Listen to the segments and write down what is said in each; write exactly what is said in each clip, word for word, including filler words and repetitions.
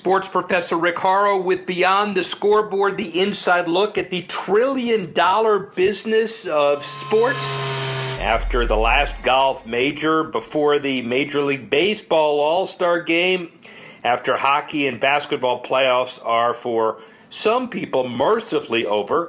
Sports Professor Rick Horrow with Beyond the Scoreboard, the inside look at the trillion-dollar business of sports. After the last golf major, before the Major League Baseball All-Star Game, after hockey and basketball playoffs are for some people mercifully over,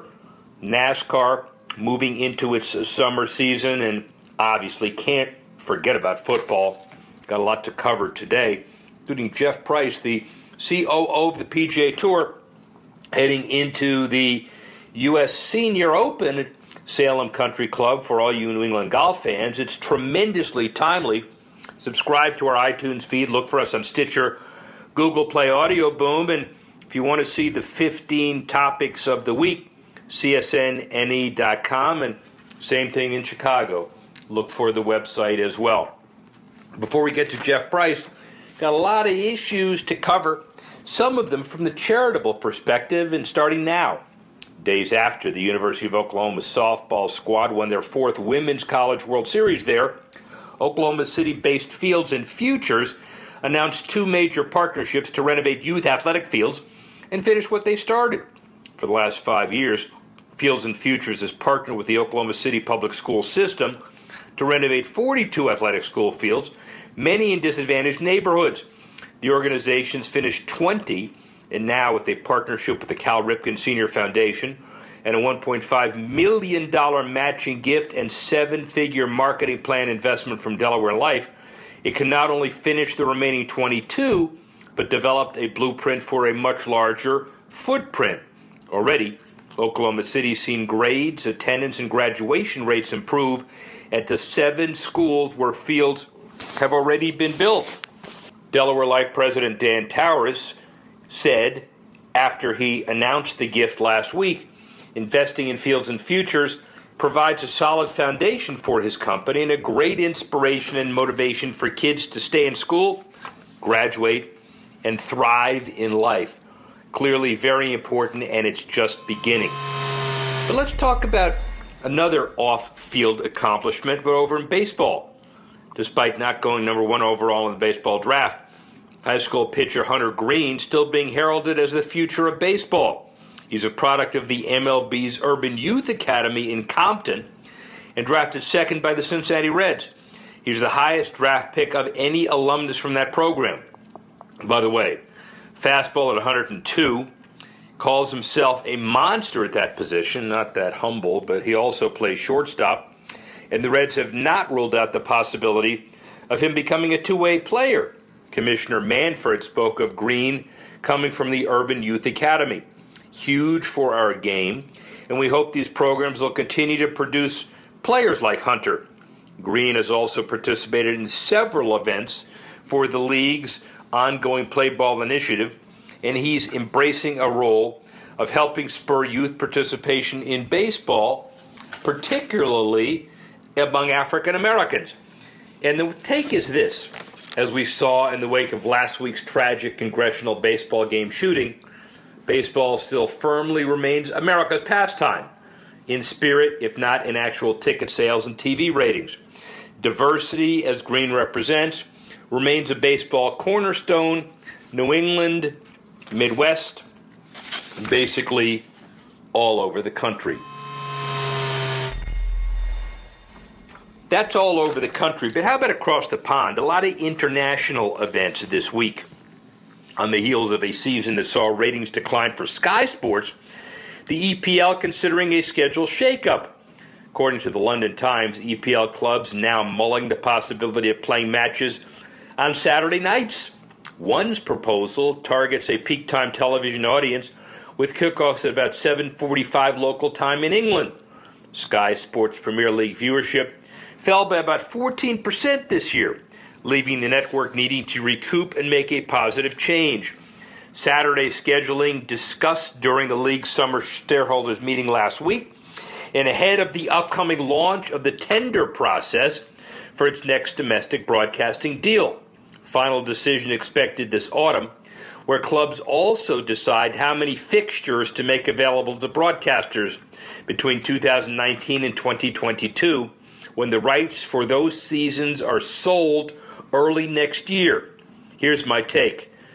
NASCAR moving into its summer season, and obviously can't forget about football. Got a lot to cover today, including Jeff Price, the C O O of the P G A Tour, heading into the U S Senior Open at Salem Country Club for all you New England golf fans. It's tremendously timely. Subscribe to our iTunes feed. Look for us on Stitcher, Google Play, Audio Boom. And if you want to see the fifteen topics of the week, C S N N E dot com. And same thing in Chicago. Look for the website as well. Before we get to Jeff Price, got a lot of issues to cover, some of them from the charitable perspective, and starting now. Days after the University of Oklahoma softball squad won their fourth Women's College World Series there, Oklahoma City-based Fields and Futures announced two major partnerships to renovate youth athletic fields and finish what they started. For the last five years, Fields and Futures has partnered with the Oklahoma City Public School System to renovate forty-two athletic school fields, many in disadvantaged neighborhoods. The organizations finished twenty, and now with a partnership with the Cal Ripken Senior Foundation and a one point five million dollars matching gift and seven-figure marketing plan investment from Delaware Life, it can not only finish the remaining twenty-two, but developed a blueprint for a much larger footprint. Already, Oklahoma City's seen grades, attendance, and graduation rates improve at the seven schools where fields have already been built. Delaware Life President Dan Towers said, after he announced the gift last week, investing in Fields and Futures provides a solid foundation for his company and a great inspiration and motivation for kids to stay in school, graduate, and thrive in life. Clearly very important, and it's just beginning. But let's talk about another off-field accomplishment, but over in baseball. Despite not going number one overall in the baseball draft, high school pitcher Hunter Greene still being heralded as the future of baseball. He's a product of the M L B's Urban Youth Academy in Compton and drafted second by the Cincinnati Reds. He's the highest draft pick of any alumnus from that program. By the way, fastball at one hundred two, calls himself a monster at that position, not that humble, but he also plays shortstop. And the Reds have not ruled out the possibility of him becoming a two-way player. Commissioner Manfred spoke of Greene coming from the Urban Youth Academy. Huge for our game, and we hope these programs will continue to produce players like Hunter. Greene has also participated in several events for the league's ongoing Play Ball initiative, and he's embracing a role of helping spur youth participation in baseball, particularly among African Americans. And the take is this: as we saw in the wake of last week's tragic congressional baseball game shooting, baseball still firmly remains America's pastime, in spirit, if not in actual ticket sales and T V ratings. Diversity, as Greene represents, remains a baseball cornerstone. New England, Midwest, basically all over the country. That's all over the country, but how about across the pond? A lot of international events this week. On the heels of a season that saw ratings decline for Sky Sports, the E P L considering a schedule shakeup. According to the London Times, E P L clubs now mulling the possibility of playing matches on Saturday nights. One's proposal targets a peak time television audience with kickoffs at about seven forty-five local time in England. Sky Sports Premier League viewership fell by about fourteen percent this year, leaving the network needing to recoup and make a positive change. Saturday scheduling discussed during the league's summer shareholders meeting last week, and ahead of the upcoming launch of the tender process for its next domestic broadcasting deal. Final decision expected this autumn, where clubs also decide how many fixtures to make available to broadcasters between two thousand nineteen and twenty twenty-two, when the rights for those seasons are sold early next year. Here's my take.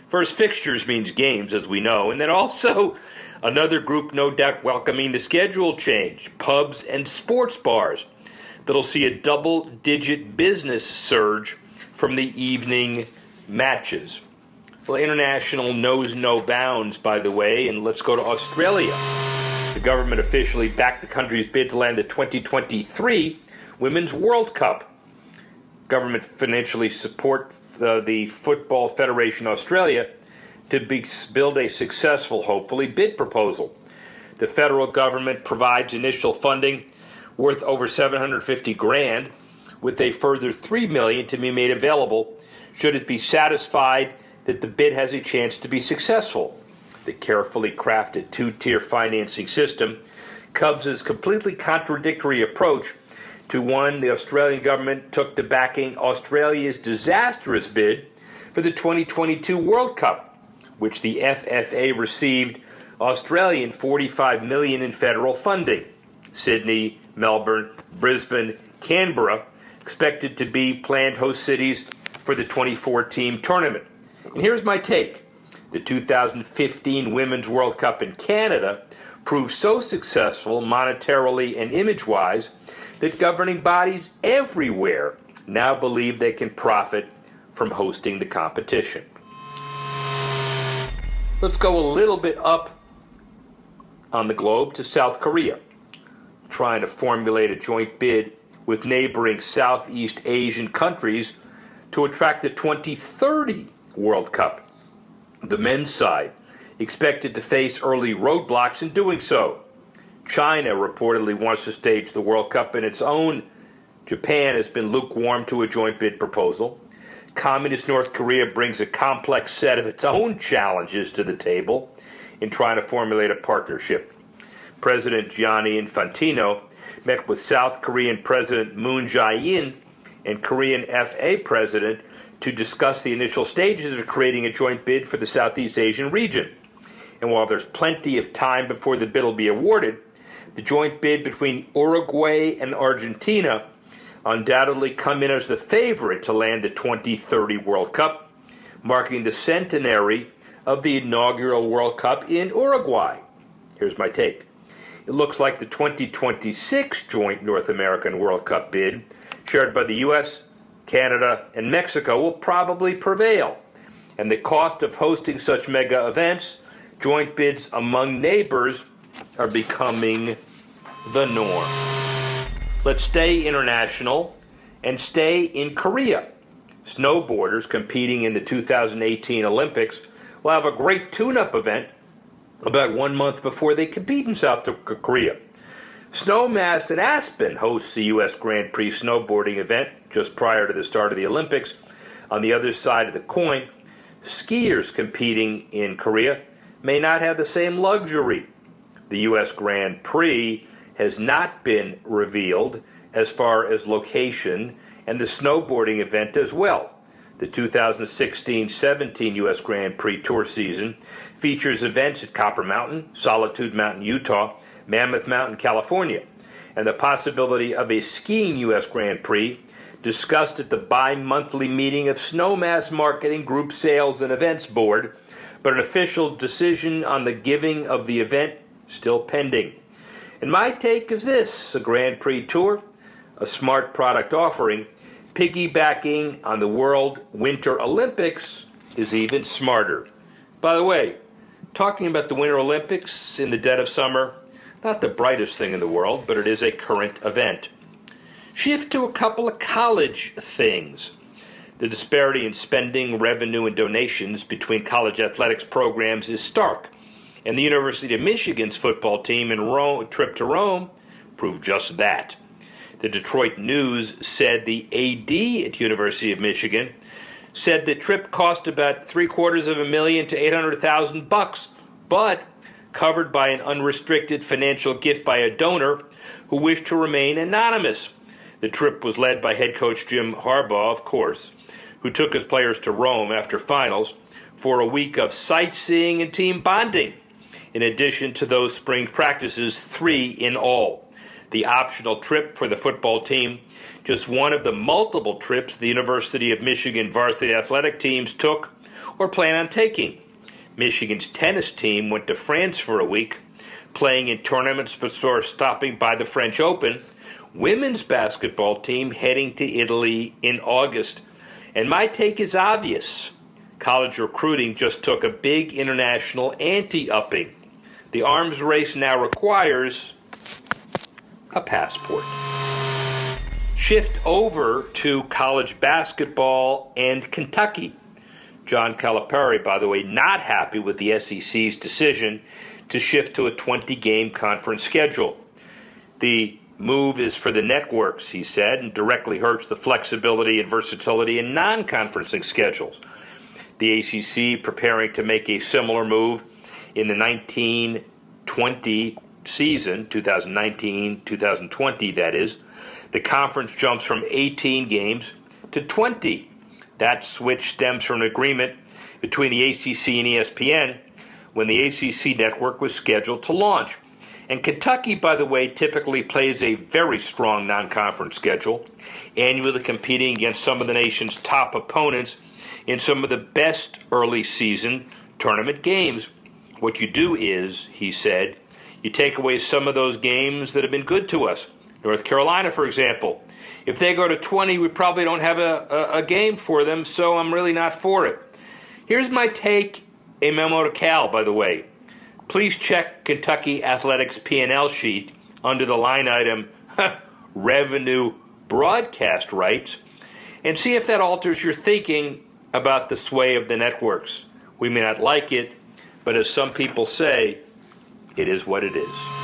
First fixtures means games, as we know, and then also another group no doubt welcoming the schedule change, pubs and sports bars, that'll see a double-digit business surge from the evening matches. Well, international knows no bounds, by the way, and let's go to Australia. The government officially backed the country's bid to land the twenty twenty-three Women's World Cup. Government financially support the, the Football Federation Australia to be, build a successful, hopefully, bid proposal. The federal government provides initial funding worth over seven hundred fifty grand, with a further three million to be made available should it be satisfied that the bid has a chance to be successful. The carefully crafted two-tier financing system comes as a completely contradictory approach to one the Australian government took to backing Australia's disastrous bid for the twenty twenty-two World Cup, which the F F A received Australian forty-five million dollars in federal funding. Sydney, Melbourne, Brisbane, Canberra expected to be planned host cities for the twenty-four team tournament. And here's my take. The two thousand fifteen Women's World Cup in Canada proved so successful monetarily and image-wise that governing bodies everywhere now believe they can profit from hosting the competition. Let's go a little bit up on the globe to South Korea, trying to formulate a joint bid with neighboring Southeast Asian countries to attract the twenty thirty World Cup. The men's side expected to face early roadblocks in doing so. China reportedly wants to stage the World Cup in its own. Japan has been lukewarm to a joint bid proposal. Communist North Korea brings a complex set of its own challenges to the table in trying to formulate a partnership. President Gianni Infantino met with South Korean President Moon Jae-in and Korean F A President to discuss the initial stages of creating a joint bid for the Southeast Asian region. And while there's plenty of time before the bid will be awarded, the joint bid between Uruguay and Argentina undoubtedly come in as the favorite to land the twenty thirty World Cup, marking the centenary of the inaugural World Cup in Uruguay. Here's my take. It looks like the twenty twenty-six joint North American World Cup bid, shared by the U S, Canada, and Mexico, will probably prevail. And the cost of hosting such mega events, joint bids among neighbors, are becoming the norm. Let's stay international and stay in Korea. Snowboarders competing in the two thousand eighteen Olympics will have a great tune-up event about one month before they compete in South Korea. Snowmass in Aspen hosts the U S Grand Prix snowboarding event just prior to the start of the Olympics. On the other side of the coin, skiers competing in Korea may not have the same luxury. The U S Grand Prix has not been revealed as far as location, and the snowboarding event as well. The two thousand sixteen seventeen U S Grand Prix Tour season features events at Copper Mountain, Solitude Mountain, Utah, Mammoth Mountain, California, and the possibility of a skiing U S Grand Prix discussed at the bi-monthly meeting of Snowmass Marketing Group Sales and Events Board, but an official decision on the giving of the event still pending. And my take is this: a Grand Prix Tour, a smart product offering, piggybacking on the World Winter Olympics is even smarter. By the way, talking about the Winter Olympics in the dead of summer, not the brightest thing in the world, but it is a current event. Shift to a couple of college things. The disparity in spending, revenue, and donations between college athletics programs is stark, and the University of Michigan's football team in Rome, trip to Rome proved just that. The Detroit News said the A D at University of Michigan said the trip cost about three quarters of a million to eight hundred thousand bucks, but covered by an unrestricted financial gift by a donor who wished to remain anonymous. The trip was led by head coach Jim Harbaugh, of course, who took his players to Rome after finals for a week of sightseeing and team bonding, in addition to those spring practices, three in all. The optional trip for the football team, just one of the multiple trips the University of Michigan varsity athletic teams took or plan on taking. Michigan's tennis team went to France for a week, playing in tournaments before stopping by the French Open. Women's basketball team heading to Italy in August. And my take is obvious. College recruiting just took a big international ante-upping. The arms race now requires a passport. Shift over to college basketball and Kentucky. John Calipari, by the way, not happy with the S E C's decision to shift to a twenty-game conference schedule. The move is for the networks, he said, and directly hurts the flexibility and versatility in non-conferencing schedules. The A C C preparing to make a similar move in the nineteen twenty season, twenty nineteen twenty twenty, that is. The conference jumps from eighteen games to twenty. That switch stems from an agreement between the A C C and E S P N when the A C C network was scheduled to launch. And Kentucky, by the way, typically plays a very strong non-conference schedule, annually competing against some of the nation's top opponents in some of the best early season tournament games. What you do is, he said, you take away some of those games that have been good to us. North Carolina, for example. If they go to twenty, we probably don't have a, a, a game for them, so I'm really not for it. Here's my take, a memo to Cal, by the way. Please check Kentucky Athletics P and L sheet under the line item Revenue Broadcast Rights and see if that alters your thinking about the sway of the networks. We may not like it, but as some people say, it is what it is.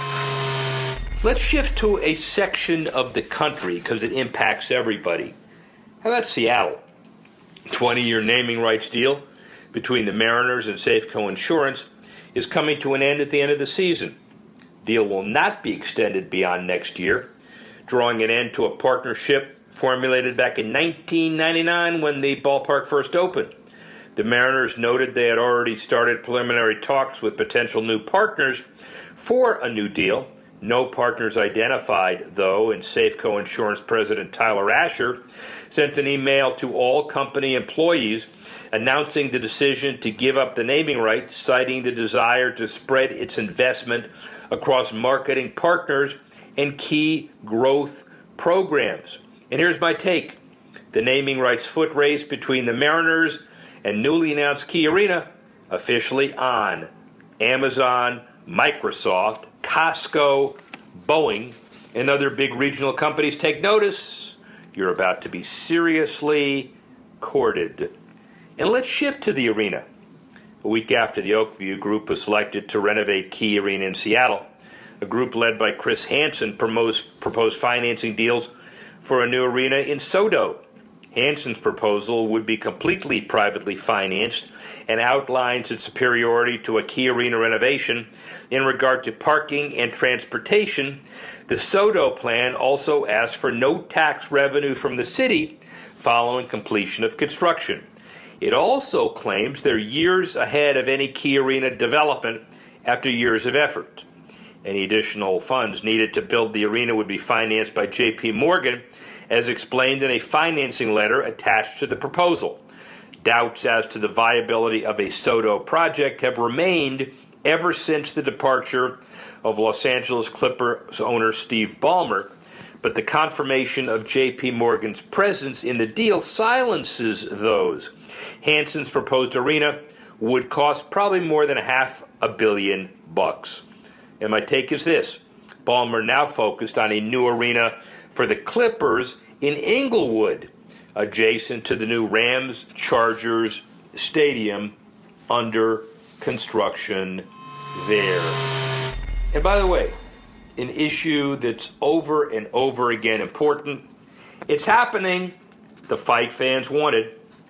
Let's shift to a section of the country because it impacts everybody. How about Seattle? twenty-year naming rights deal between the Mariners and Safeco Insurance is coming to an end at the end of the season. Deal will not be extended beyond next year, drawing an end to a partnership formulated back in nineteen ninety-nine when the ballpark first opened. The Mariners noted they had already started preliminary talks with potential new partners for a new deal. No partners identified, though, and Safeco Insurance President Tyler Asher sent an email to all company employees announcing the decision to give up the naming rights, citing the desire to spread its investment across marketing partners and key growth programs. And here's my take. The naming rights foot race between the Mariners and newly announced Key Arena officially on. Amazon, Microsoft, Costco, Boeing, and other big regional companies take notice. You're about to be seriously courted. And let's shift to the arena. A week after the Oakview Group was selected to renovate Key Arena in Seattle, a group led by Chris Hansen proposed, proposed financing deals for a new arena in SoDo. Hansen's proposal would be completely privately financed and outlines its superiority to a Key Arena renovation in regard to parking and transportation. The SoDo plan also asks for no tax revenue from the city following completion of construction. It also claims they're years ahead of any Key Arena development after years of effort. Any additional funds needed to build the arena would be financed by J P Morgan, as explained in a financing letter attached to the proposal. Doubts as to the viability of a SoDo project have remained ever since the departure of Los Angeles Clippers owner Steve Ballmer, but the confirmation of J P Morgan's presence in the deal silences those. Hansen's proposed arena would cost probably more than a half a billion bucks. And my take is this. Ballmer now focused on a new arena for the Clippers in Inglewood, adjacent to the new Rams-Chargers Stadium under construction there. And by the way, an issue that's over and over again important. It's happening. The fight fans wanted.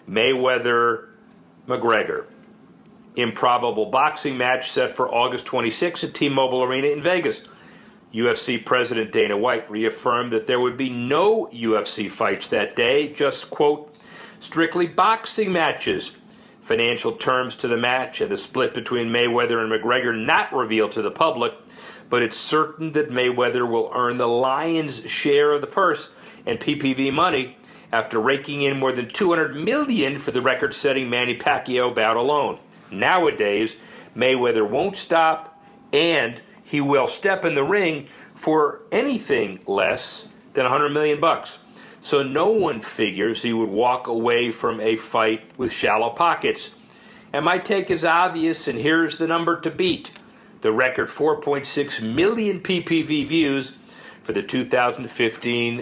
Mayweather-McGregor. Improbable boxing match set for August twenty-sixth at T-Mobile Arena in Vegas. U F C President Dana White reaffirmed that there would be no U F C fights that day, just, quote, strictly boxing matches. Financial terms to the match and the split between Mayweather and McGregor not revealed to the public, but it's certain that Mayweather will earn the lion's share of the purse and P P V money after raking in more than two hundred million dollars for the record-setting Manny Pacquiao bout alone. Nowadays, Mayweather won't stop, and he will step in the ring for anything less than one hundred million bucks. So no one figures he would walk away from a fight with shallow pockets. And my take is obvious, and here's the number to beat. The record four point six million P P V views for the two thousand fifteen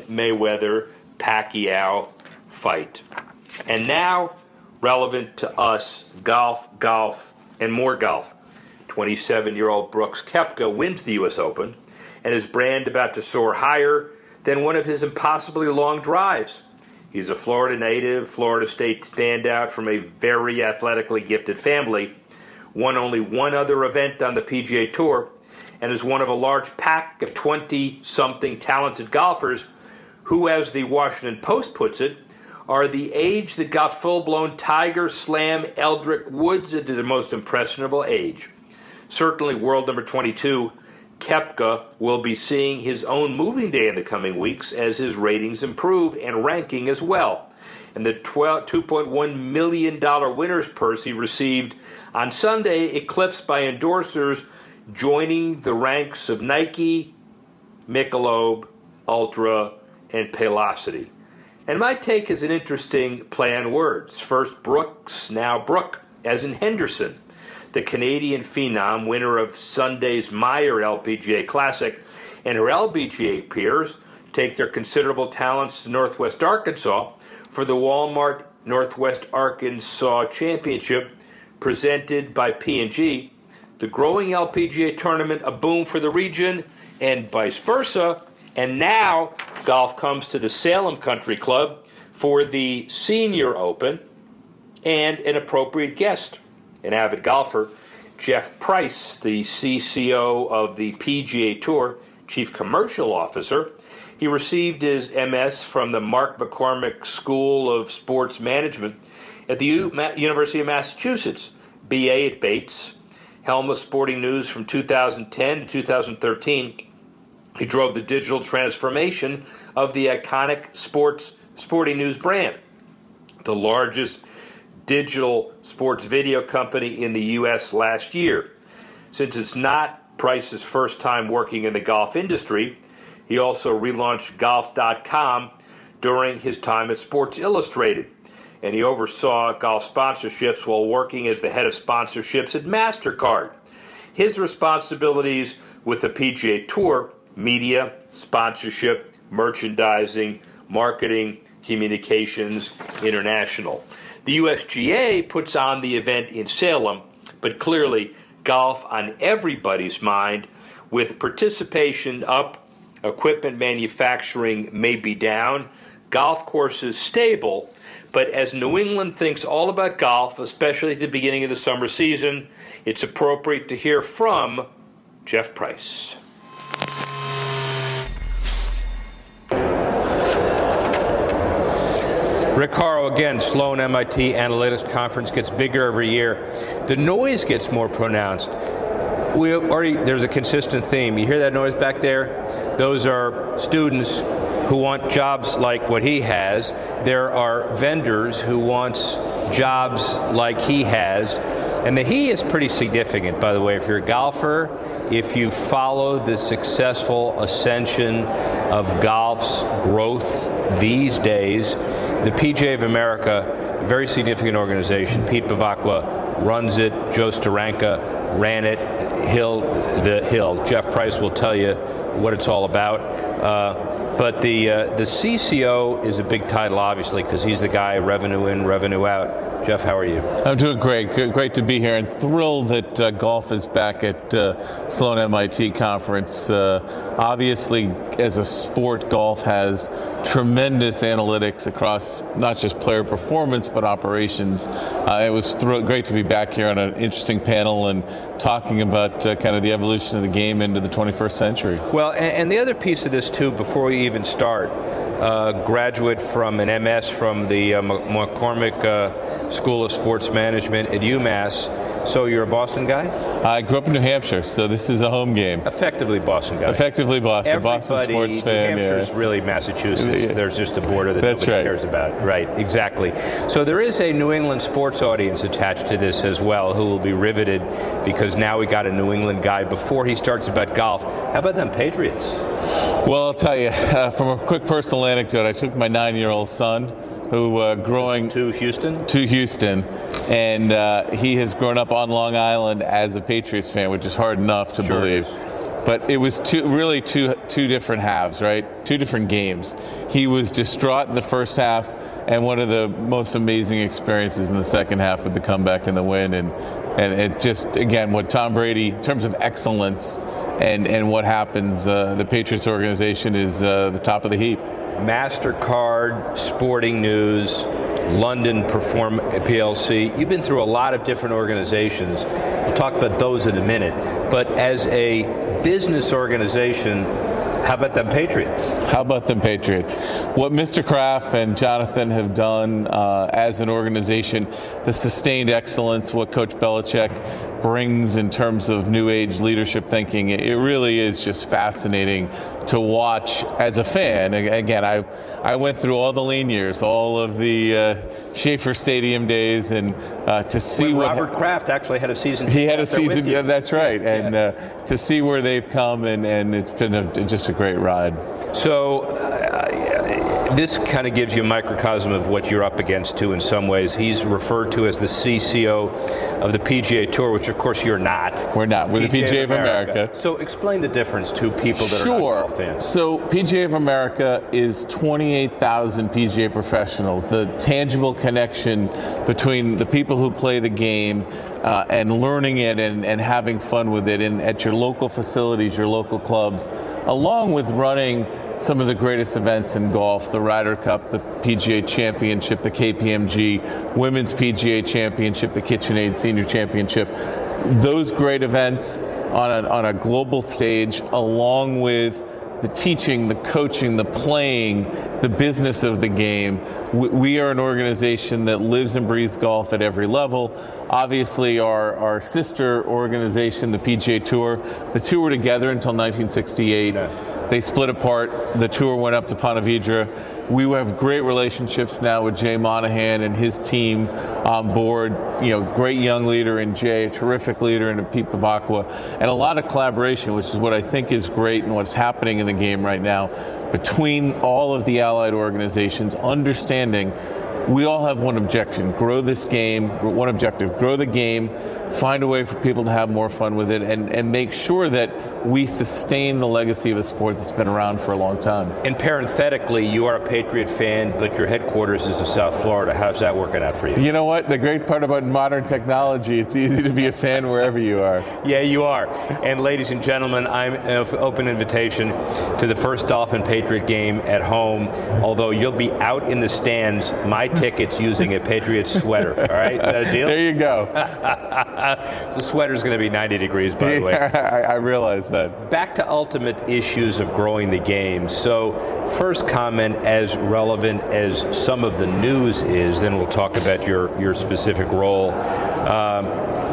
Mayweather-Pacquiao fight. And now, relevant to us, golf, golf, and more golf. twenty-seven-year-old Brooks Koepka wins the U S Open, and his brand about to soar higher than one of his impossibly long drives. He's a Florida native, Florida State standout from a very athletically gifted family, won only one other event on the P G A Tour, and is one of a large pack of twenty-something talented golfers who, as the Washington Post puts it, are the age that got full-blown Tiger Slam Eldrick Woods into the most impressionable age. Certainly world number twenty-two, Koepka will be seeing his own moving day in the coming weeks as his ratings improve and ranking as well. And the two point one million dollars winner's purse he received on Sunday eclipsed by endorsers joining the ranks of Nike, Michelob, Ultra, and Paylocity. And my take is an interesting play on words. First Brooks, now Brook, as in Henderson. The Canadian phenom, winner of Sunday's Meyer L P G A Classic, and her L P G A peers take their considerable talents to Northwest Arkansas for the Walmart Northwest Arkansas Championship presented by P and G. The growing L P G A tournament, a boom for the region, and vice versa. And now golf comes to the Salem Country Club for the Senior Open, and an appropriate guest, an avid golfer, Jeff Price, the C C O of the P G A Tour, Chief Commercial Officer. He received his M S from the Mark McCormick School of Sports Management at the U- Ma- University of Massachusetts, B A at Bates, helm of Sporting News from two thousand ten to two thousand thirteen. He drove the digital transformation of the iconic sports Sporting News brand, the largest digital sports video company in the U S last year. Since it's not Price's first time working in the golf industry, he also relaunched golf dot com during his time at Sports Illustrated, and he oversaw golf sponsorships while working as the head of sponsorships at MasterCard. His responsibilities with the P G A Tour: media, sponsorship, merchandising, marketing, communications, international. The U S G A puts on the event in Salem, but clearly golf on everybody's mind, with participation up, equipment manufacturing may be down, golf courses stable, but as New England thinks all about golf, especially at the beginning of the summer season, it's appropriate to hear from Jeff Price. Rick Horrow again. Sloan M I T Analytics Conference gets bigger every year. The noise gets more pronounced. We already there's a consistent theme. You hear that noise back there? Those are students who want jobs like what he has. There are vendors who want jobs like he has. And the he is pretty significant, by the way. If you're a golfer, if you follow the successful ascension of golf's growth these days, the P G A of America, very significant organization. Pete Bevacqua runs it. Joe Steranka ran it. Hill, the Hill. Jeff Price will tell you what it's all about. Uh, but the uh, the C C O is a big title, obviously, because he's the guy revenue in, revenue out. Jeff, how are you? I'm doing great. Good, great to be here, and thrilled that uh, golf is back at uh, Sloan M I T Conference. Uh, obviously, as a sport, golf has tremendous analytics across not just player performance but operations. Uh, it was thr- great to be back here on an interesting panel and talking about uh, kind of the evolution of the game into the twenty-first century. Well, and, and the other piece of this too, before we even start, uh, graduate from an M S from the uh, McCormick uh, School of Sports Management at UMass, So you're a Boston guy? I grew up in New Hampshire, so this is a home game. Effectively Boston guy. Effectively Boston. Everybody, Boston sports fan. New Hampshire is yeah. really Massachusetts. Yeah. There's just a border that That's nobody right. cares about. Right, exactly. So there is a New England sports audience attached to this as well who will be riveted because now we got a New England guy before he starts about golf. How about them Patriots? Well, I'll tell you, uh, from a quick personal anecdote, I took my nine-year-old son, who uh, growing to Houston, to Houston, and uh, he has grown up on Long Island as a Patriots fan, which is hard enough to sure believe. But it was two, really two two different halves, right? Two different games. He was distraught in the first half, and one of the most amazing experiences in the second half with the comeback and the win. And and it just, again, what Tom Brady, in terms of excellence and, and what happens, uh, the Patriots organization is uh, the top of the heap. MasterCard, Sporting News, London Perform P L C. You've been through a lot of different organizations. We'll talk about those in a minute. But as a business organization, how about them Patriots? How about them Patriots? What Mister Kraft and Jonathan have done uh, as an organization, the sustained excellence, what Coach Belichick brings in terms of new age leadership thinking, it really is just fascinating to watch as a fan. Again, I I went through all the lean years, all of the uh, Schaefer Stadium days, and uh, to see when what Robert Kraft actually had a season. He had a season. Yeah, that's right. And yeah. uh, to see where they've come, and, and it's been a, just a great ride. So uh, this kind of gives you a microcosm of what you're up against too. In some ways, he's referred to as the C C O of the P G A Tour, which of course you're not. We're not. We're the P G A of America. America. So explain the difference to people that sure. are not golf fans. So P G A of America is twenty-eight thousand P G A professionals. The tangible connection between the people who play the game uh, and learning it and, and having fun with it, and at your local facilities, your local clubs, along with running some of the greatest events in golf, the Ryder Cup, the P G A Championship, the K P M G, Women's P G A Championship, the KitchenAid Senior Championship. Those great events on a, on a global stage, along with the teaching, the coaching, the playing, the business of the game. We, we are an organization that lives and breathes golf at every level. Obviously, our, our sister organization, the P G A Tour, the two were together until nineteen sixty-eight. Yeah. They split apart. The tour went up to Ponte Vedra. We have great relationships now with Jay Monahan and his team on board. You know, great young leader in Jay, a terrific leader in Pete Pavakwa, and a lot of collaboration, which is what I think is great and what's happening in the game right now between all of the allied organizations, understanding we all have one objection: grow this game. One objective: grow the game. Find a way for people to have more fun with it, and, and make sure that we sustain the legacy of a sport that's been around for a long time. And parenthetically, you are a Patriot fan, but your headquarters is in South Florida. How's that working out for you? You know what? The great part about modern technology, it's easy to be a fan wherever you are. Yeah, you are. And ladies and gentlemen, I'm an open invitation to the first Dolphin Patriot game at home. Although you'll be out in the stands, my ticket's using a Patriots sweater. All right, is that a deal? There you go. The sweater's going to be ninety degrees, by the way. I, I realize that. Back to ultimate issues of growing the game. So, first comment, as relevant as some of the news is, then we'll talk about your, your specific role. Um,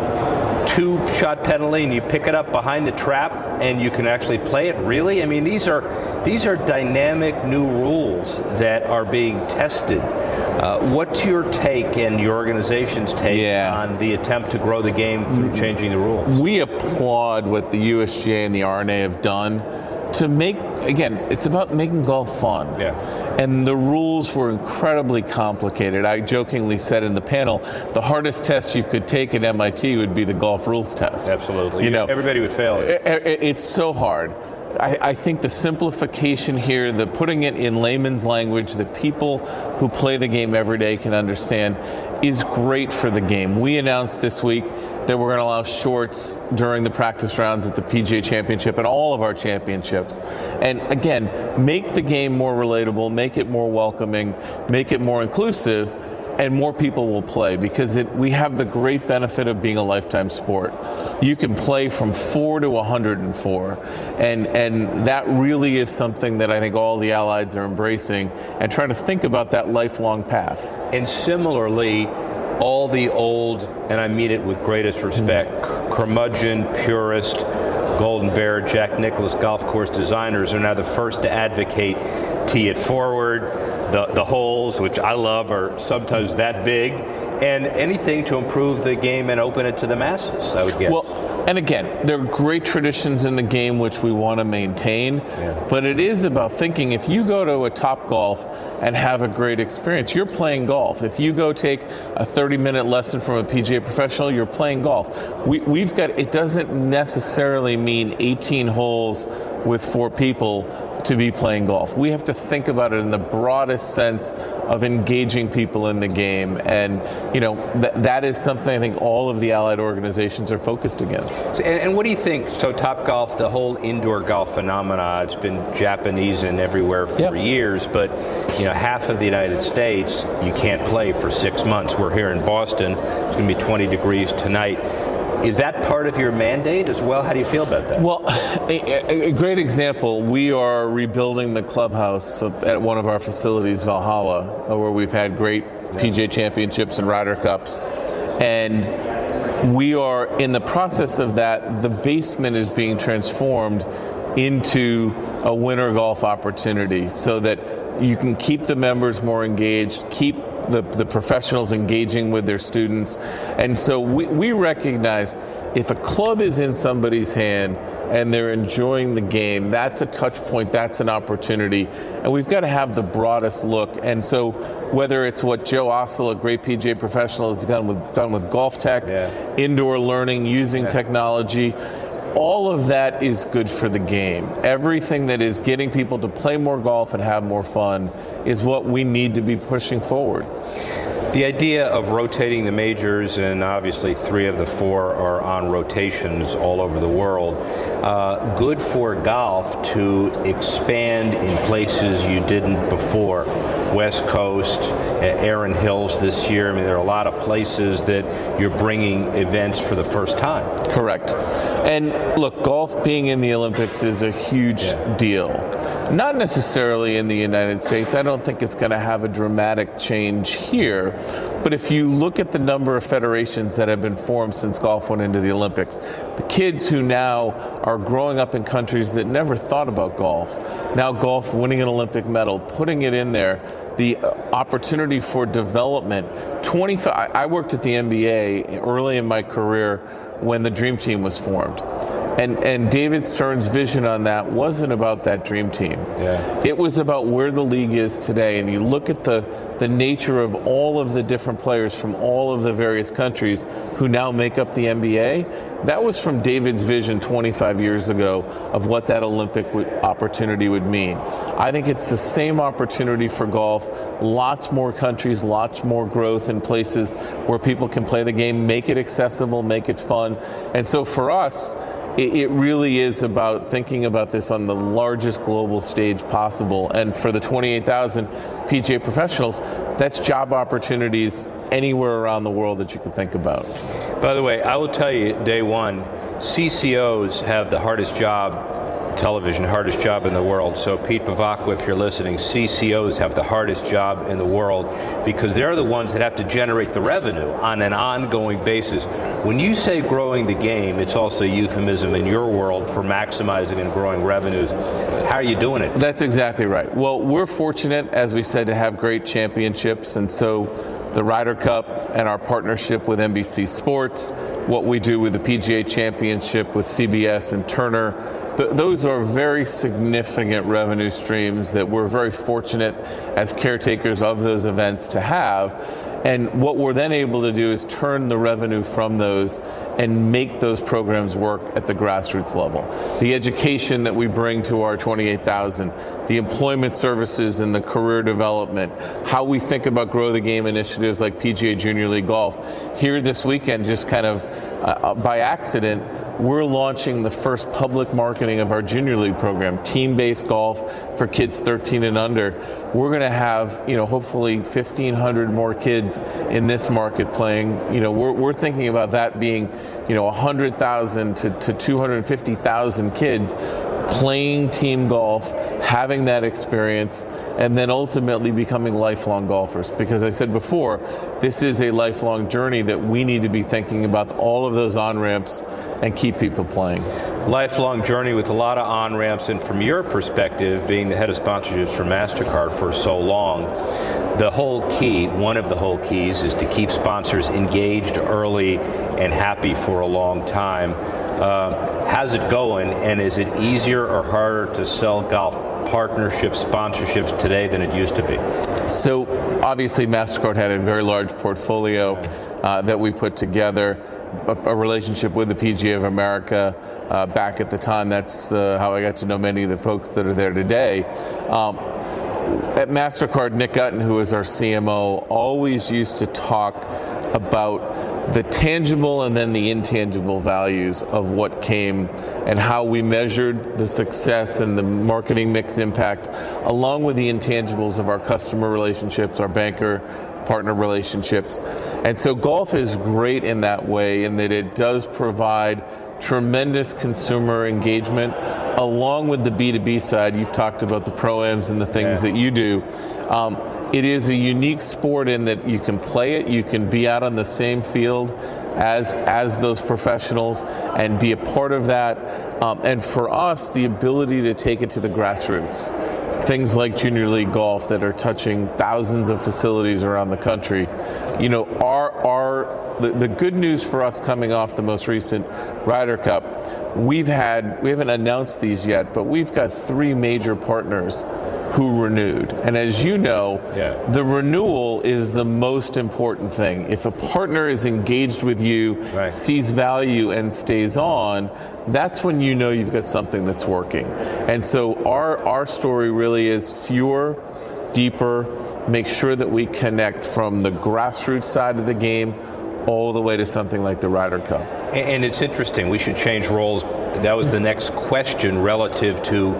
two shot penalty, and you pick it up behind the trap, and you can actually play it. Really? I mean, these are these are dynamic new rules that are being tested. Uh, what's your take and your organization's take yeah. on the attempt to grow the game through changing the rules? We applaud what the U S G A and the R N A have done to make, again, it's about making golf fun. Yeah. And the rules were incredibly complicated. I jokingly said in the panel, the hardest test you could take at M I T would be the golf rules test. Absolutely. You know, everybody would fail it. it, it it's so hard. I, I think the simplification here, the putting it in layman's language that people who play the game every day can understand, is great for the game. We announced this week that we're going to allow shorts during the practice rounds at the P G A Championship and all of our championships. And again, make the game more relatable, make it more welcoming, make it more inclusive, and more people will play, because it, we have the great benefit of being a lifetime sport. You can play from four to one hundred four, and and that really is something that I think all the allies are embracing and trying to think about that lifelong path. And similarly, all the old, and I mean it with greatest respect, mm-hmm. curmudgeon, purist, Golden Bear, Jack Nicklaus golf course designers are now the first to advocate tee it forward. The, the holes, which I love, are sometimes that big, and anything to improve the game and open it to the masses, I would guess. Well, and again, there are great traditions in the game which we want to maintain, yeah. but it is about thinking, if you go to a Topgolf and have a great experience, you're playing golf. If you go take a thirty-minute lesson from a P G A professional, you're playing golf. We, we've got, it doesn't necessarily mean eighteen holes with four people to be playing golf. We have to think about it in the broadest sense of engaging people in the game, and you know th- that is something I think all of the allied organizations are focused against. And, and what do you think? So Topgolf, the whole indoor golf phenomena, it's been Japanese and everywhere for yep. years, but you know half of the United States you can't play for six months. We're here in Boston. It's going to be twenty degrees tonight. Is that part of your mandate as well? How do you feel about that? Well, a, a great example, we are rebuilding the clubhouse at one of our facilities, Valhalla, where we've had great P G A championships and Ryder Cups. And we are in the process of that. The basement is being transformed into a winter golf opportunity so that you can keep the members more engaged, keep The, the professionals engaging with their students. And so we, we recognize if a club is in somebody's hand and they're enjoying the game, that's a touch point, that's an opportunity. And we've got to have the broadest look. And so whether it's what Joe Ossel, a great P G A professional, has done with, done with Golf Tech, yeah. indoor learning, using yeah. technology, all of that is good for the game. Everything that is getting people to play more golf and have more fun is what we need to be pushing forward. The idea of rotating the majors, and obviously three of the four are on rotations all over the world, uh, good for golf to expand in places you didn't before. West Coast, Erin Hills this year. I mean, there are a lot of places that you're bringing events for the first time. Correct. And look, golf being in the Olympics is a huge yeah. deal. Not necessarily in the United States. I don't think it's going to have a dramatic change here. But if you look at the number of federations that have been formed since golf went into the Olympics, the kids who now are growing up in countries that never thought about golf, now golf winning an Olympic medal, putting it in there, the opportunity for development. twenty-five I worked at the N B A early in my career when the Dream Team was formed. And and David Stern's vision on that wasn't about that dream team. Yeah. It was about where the league is today. And you look at the, the nature of all of the different players from all of the various countries who now make up the N B A. That was from David's vision twenty-five years ago of what that Olympic w- opportunity would mean. I think it's the same opportunity for golf. Lots more countries, lots more growth in places where people can play the game, make it accessible, make it fun. And so for us, it really is about thinking about this on the largest global stage possible. And for the twenty-eight thousand P G A professionals, that's job opportunities anywhere around the world that you can think about. By the way, I will tell you, day one, C C Os have the hardest job, television, hardest job in the world. So Pete Bavacqua, if you're listening, C C Os have the hardest job in the world because they're the ones that have to generate the revenue on an ongoing basis. When you say growing the game, it's also a euphemism in your world for maximizing and growing revenues. How are you doing it? That's exactly right. Well, we're fortunate, as we said, to have great championships, and so the Ryder Cup and our partnership with N B C Sports, what we do with the P G A Championship with C B S and Turner, th- those are very significant revenue streams that we're very fortunate as caretakers of those events to have. And what we're then able to do is turn the revenue from those and make those programs work at the grassroots level. The education that we bring to our twenty-eight thousand, the employment services and the career development, how we think about grow the game initiatives like P G A Junior League Golf. Here this weekend, just kind of uh, by accident, we're launching the first public marketing of our Junior League program, team-based golf for kids thirteen and under. We're going to have, you know, hopefully fifteen hundred more kids in this market playing. You know, we're we're thinking about that being, you know, one hundred thousand to, to two hundred fifty thousand kids playing team golf, having that experience, and then ultimately becoming lifelong golfers. Because I said before, this is a lifelong journey that we need to be thinking about all of those on-ramps and keep people playing. Lifelong journey with a lot of on-ramps, and from your perspective, being the head of sponsorships for MasterCard for so long, the whole key, one of the whole keys, is to keep sponsors engaged early and happy for a long time. Uh, how's it going, and is it easier or harder to sell golf partnerships, sponsorships today than it used to be? So obviously MasterCard had a very large portfolio uh, that we put together, a, a relationship with the P G A of America uh, back at the time. That's uh, how I got to know many of the folks that are there today. Um, At MasterCard, Nick Utton, who is our C M O, always used to talk about the tangible and then the intangible values of what came and how we measured the success and the marketing mix impact, along with the intangibles of our customer relationships, our banker partner relationships. And so golf is great in that way, in that it does provide tremendous consumer engagement, along with the B two B side. You've talked about the pro-ams and the things yeah. that you do. Um, it is a unique sport in that you can play it, you can be out on the same field as as those professionals and be a part of that. Um, and for us, the ability to take it to the grassroots. Things like Junior League Golf that are touching thousands of facilities around the country. You know, our our the, the good news for us coming off the most recent Ryder Cup, we've had we haven't announced these yet, but we've got three major partners who renewed. And as you know, yeah. the renewal is the most important thing. If a partner is engaged with you, right. sees value and stays on, that's when you know you've got something that's working. And so our our story really is fewer, deeper, make sure that we connect from the grassroots side of the game all the way to something like the Ryder Cup. And it's interesting, we should change roles. That was the next question relative to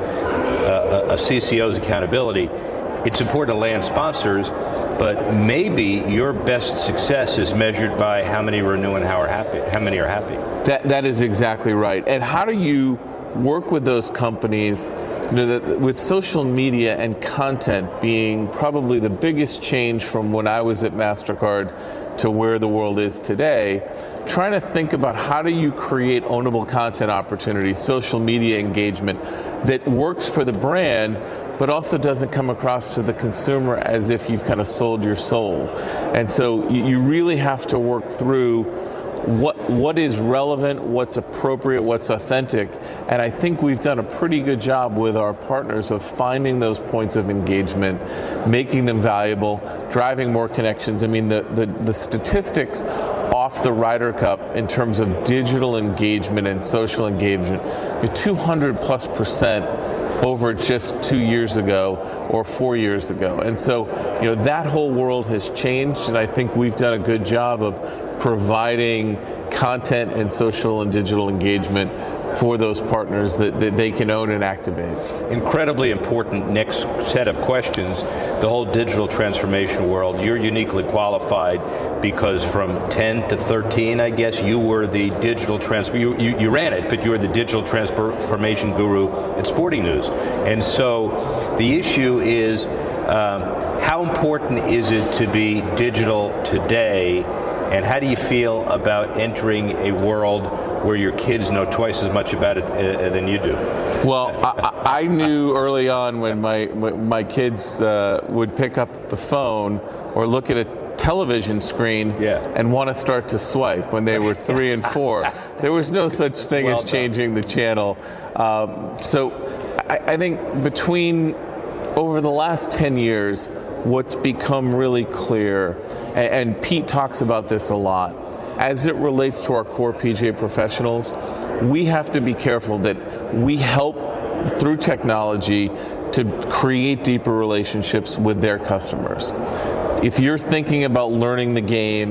uh, a C C O's accountability. It's important to land sponsors, but maybe your best success is measured by how many renew and how are happy. How many are happy? That that is exactly right. And how do you work with those companies? You know, the, with social media and content being probably the biggest change from when I was at MasterCard to where the world is today, trying to think about how do you create ownable content opportunities, social media engagement that works for the brand, but also doesn't come across to the consumer as if you've kind of sold your soul. And so you, you really have to work through what what is relevant, what's appropriate, what's authentic. And I think we've done a pretty good job with our partners of finding those points of engagement, making them valuable, driving more connections. I mean, the, the, the statistics off the Ryder Cup in terms of digital engagement and social engagement, two hundred plus percent over just two years ago or four years ago. And so, you know, that whole world has changed, and I think we've done a good job of providing content and social and digital engagement for those partners that, that they can own and activate. Incredibly important next set of questions, the whole digital transformation world. You're uniquely qualified because from ten to thirteen, I guess, you were the digital transfer, you, you, you ran it, but you were the digital transformation guru at Sporting News. And so the issue is, um, how important is it to be digital today? And how do you feel about entering a world where your kids know twice as much about it uh, than you do? Well, I, I knew early on when my my kids uh, would pick up the phone or look at a television screen yeah. and want to start to swipe when they were three and four. There was no such thing well as done. changing the channel. Um, so I, I think between over the last ten years, what's become really clear, and, and Pete talks about this a lot, as it relates to our core P G A professionals, we have to be careful that we help through technology to create deeper relationships with their customers. If you're thinking about learning the game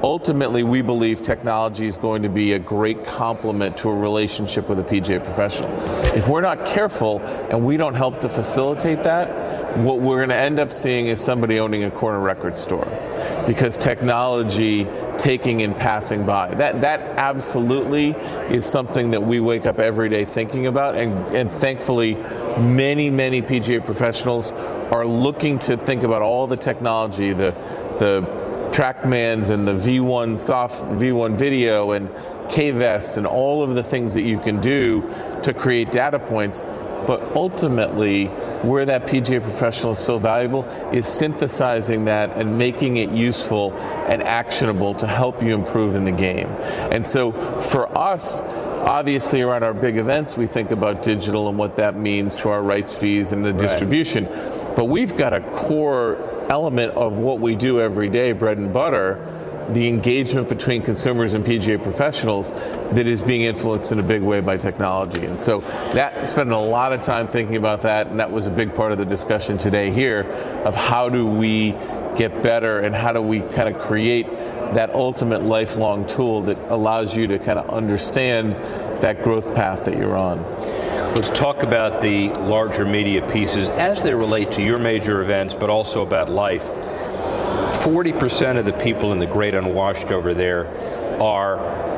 ultimately, we believe technology is going to be a great complement to a relationship with a P G A professional. If we're not careful and we don't help to facilitate that, what we're going to end up seeing is somebody owning a corner record store, because technology taking and passing by. That that absolutely is something that we wake up every day thinking about, and, and thankfully, many, many P G A professionals are looking to think about all the technology, the the TrackMans and the V one soft V one video and K-Vest and all of the things that you can do to create data points. But ultimately, where that P G A professional is so valuable is synthesizing that and making it useful and actionable to help you improve in the game. And so for us, obviously around our big events, we think about digital and what that means to our rights fees and the right. distribution. But we've got a core element of what we do every day, bread and butter, the engagement between consumers and P G A professionals that is being influenced in a big way by technology. And so that spending a lot of time thinking about that, and that was a big part of the discussion today here of how do we get better and how do we kind of create that ultimate lifelong tool that allows you to kind of understand that growth path that you're on. Let's talk about the larger media pieces as they relate to your major events, but also about life. forty percent of the people in the great unwashed over there are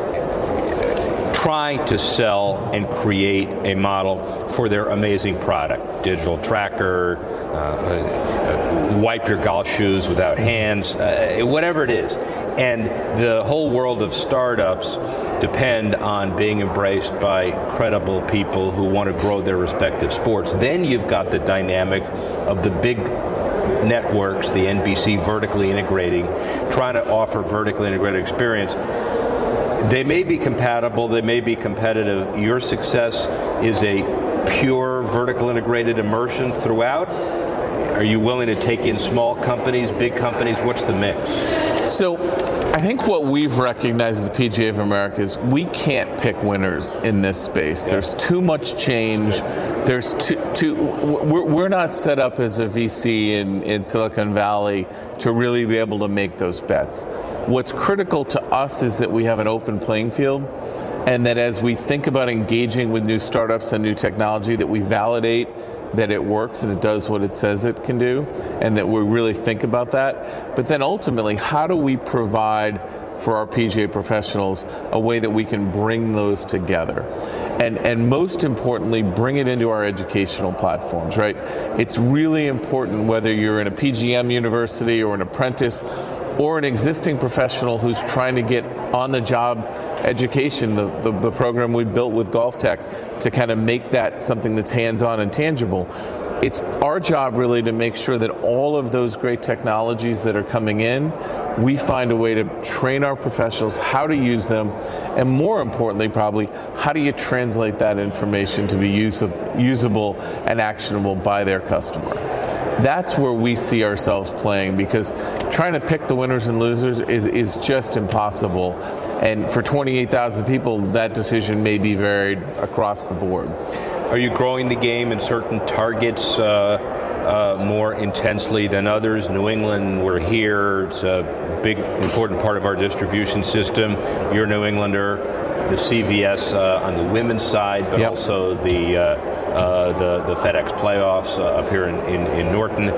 trying to sell and create a model for their amazing product. Digital tracker, uh, uh, wipe your golf shoes without hands, uh, whatever it is. And the whole world of startups depend on being embraced by credible people who want to grow their respective sports. Then you've got the dynamic of the big networks, the N B C vertically integrating, trying to offer vertically integrated experience. They may be compatible, they may be competitive. Your success is a pure vertical integrated immersion throughout. Are you willing to take in small companies, big companies? What's the mix? So I think what we've recognized as the P G A of America is we can't pick winners in this space. Yeah. There's too much change. There's too, too we're, we're not set up as a V C in, in Silicon Valley to really be able to make those bets. What's critical to us is that we have an open playing field, and that as we think about engaging with new startups and new technology, that we validate that it works and it does what it says it can do, and that we really think about that. But then ultimately, how do we provide for our P G A professionals a way that we can bring those together? And and most importantly, bring it into our educational platforms, right? It's really important whether you're in a P G M university or an apprentice or an existing professional who's trying to get on-the-job education, the, the, the program we built with GolfTech to kind of make that something that's hands-on and tangible. It's our job really to make sure that all of those great technologies that are coming in, we find a way to train our professionals how to use them, and more importantly probably, how do you translate that information to be use- usable and actionable by their customer? That's where we see ourselves playing, because trying to pick the winners and losers is, is just impossible. And for twenty-eight thousand people, that decision may be varied across the board. Are you growing the game in certain targets uh, uh, more intensely than others? New England, we're here. It's a big, important part of our distribution system. You're a New Englander. The C V S uh, on the women's side, but yep. also the uh, uh, the the FedEx playoffs uh, up here in in, in Norton.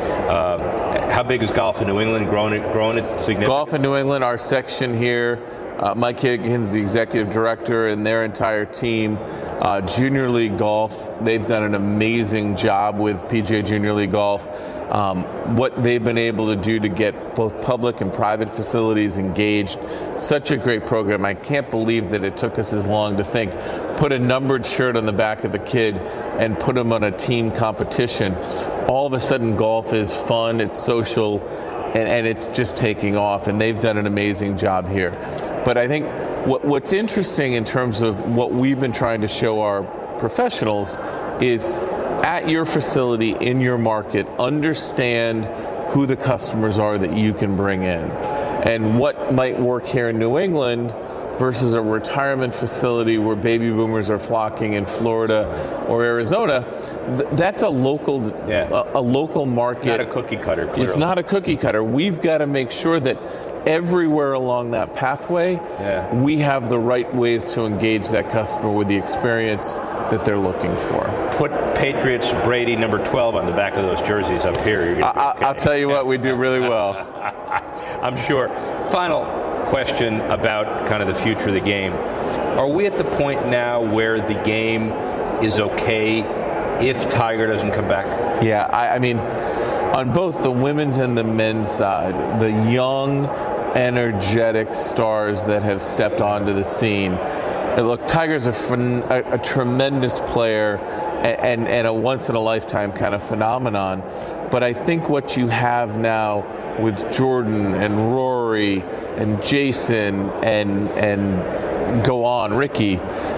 Uh, how big is golf in New England? Growing it, growing it significantly? Golf in New England, our section here. Uh, Mike Higgins, the executive director, and their entire team. Uh, Junior League Golf, they've done an amazing job with P G A Junior League Golf. Um, what they've been able to do to get both public and private facilities engaged, such a great program. I can't believe that it took us as long to think. Put a numbered shirt on the back of a kid and put him on a team competition. All of a sudden, golf is fun, it's social, and, and it's just taking off, and they've done an amazing job here. But I think what, what's interesting in terms of what we've been trying to show our professionals is at your facility, in your market, understand who the customers are that you can bring in. And what might work here in New England versus a retirement facility where baby boomers are flocking in Florida or Arizona, th- that's a local yeah. a, a local market. Not a cookie cutter, clearly. It's not a cookie cutter. We've got to make sure that everywhere along that pathway, yeah. we have the right ways to engage that customer with the experience that they're looking for. Put Patriots Brady number twelve on the back of those jerseys up here. You're gonna I, okay. I'll tell you what, we do really well. I'm sure. Final question about kind of the future of the game. Are we at the point now where the game is okay if Tiger doesn't come back? Yeah, I, I mean, on both the women's and the men's side, the young, energetic stars that have stepped onto the scene. And look, Tiger's a, fun, a, a tremendous player and, and, and a once-in-a-lifetime kind of phenomenon. But I think what you have now with Jordan and Rory and Jason and and go on, Ricky,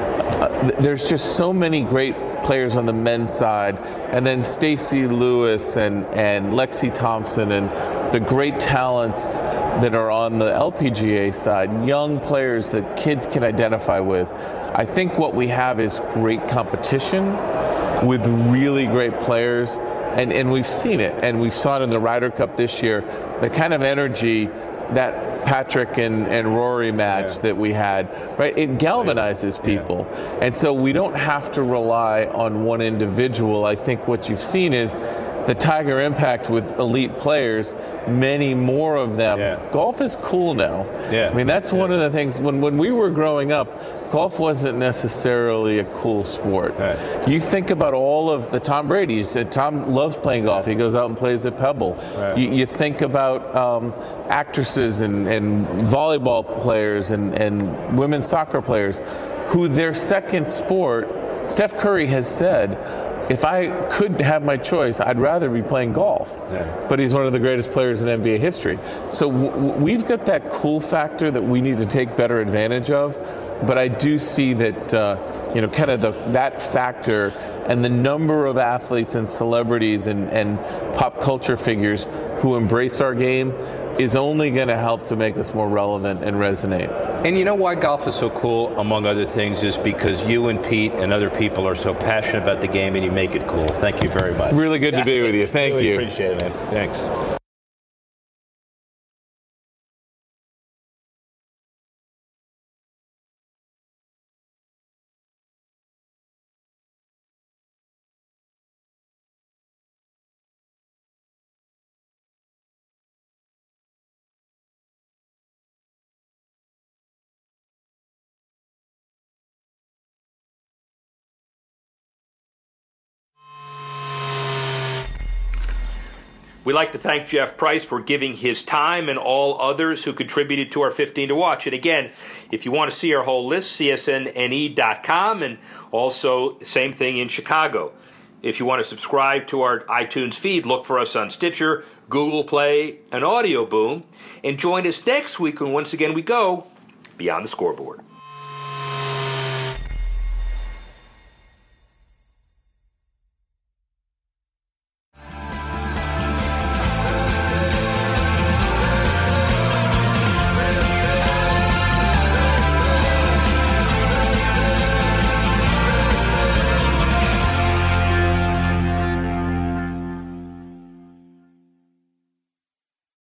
uh, there's just so many great players on the men's side, and then Stacey Lewis and, and Lexi Thompson and the great talents that are on the L P G A side, young players that kids can identify with. I think what we have is great competition with really great players, and, and we've seen it, and we saw it in the Ryder Cup this year, the kind of energy that Patrick and, and Rory match yeah. that we had, right? It galvanizes people. Yeah. And so we don't have to rely on one individual. I think what you've seen is the Tiger impact with elite players, many more of them. Yeah. Golf is cool now. Yeah. I mean, that's yeah. one of the things, when, when we were growing up, golf wasn't necessarily a cool sport. Right. You think about all of the Tom Brady's. Tom loves playing golf. He goes out and plays at Pebble. Right. You, you think about um, actresses and, and volleyball players and, and women's soccer players who their second sport, Steph Curry has said, if I could have my choice, I'd rather be playing golf. Yeah. But he's one of the greatest players in N B A history. So w- we've got that cool factor that we need to take better advantage of. But I do see that, uh, you know, kind of the, that factor and the number of athletes and celebrities and, and pop culture figures who embrace our game is only going to help to make us more relevant and resonate. And you know why golf is so cool, among other things, is because you and Pete and other people are so passionate about the game and you make it cool. Thank you very much. Really good to be with you. Thank really you. Appreciate it, man. Thanks. We'd like to thank Jeff Price for giving his time and all others who contributed to our fifteen to watch. And again, if you want to see our whole list, C S N N E dot com, and also same thing in Chicago. If you want to subscribe to our iTunes feed, look for us on Stitcher, Google Play, and Audio Boom. And join us next week when once again we go Beyond the Scoreboard.